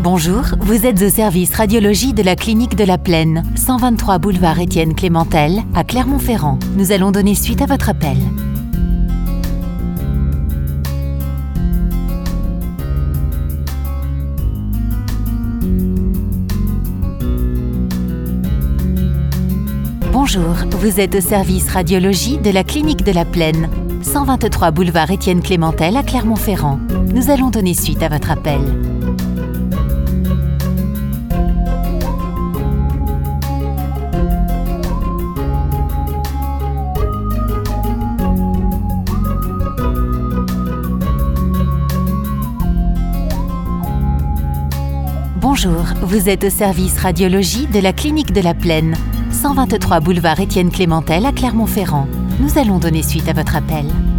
Bonjour, vous êtes au service radiologie de la Clinique de la Plaine, 123 boulevard Étienne Clémentel, à Clermont-Ferrand. Nous allons donner suite à votre appel. Bonjour, vous êtes au service radiologie de la Clinique de la Plaine, 123 boulevard Étienne Clémentel à Clermont-Ferrand. Nous allons donner suite à votre appel. Bonjour, vous êtes au service radiologie de la Clinique de la Plaine, 123 boulevard Étienne Clémentel à Clermont-Ferrand. Nous allons donner suite à votre appel.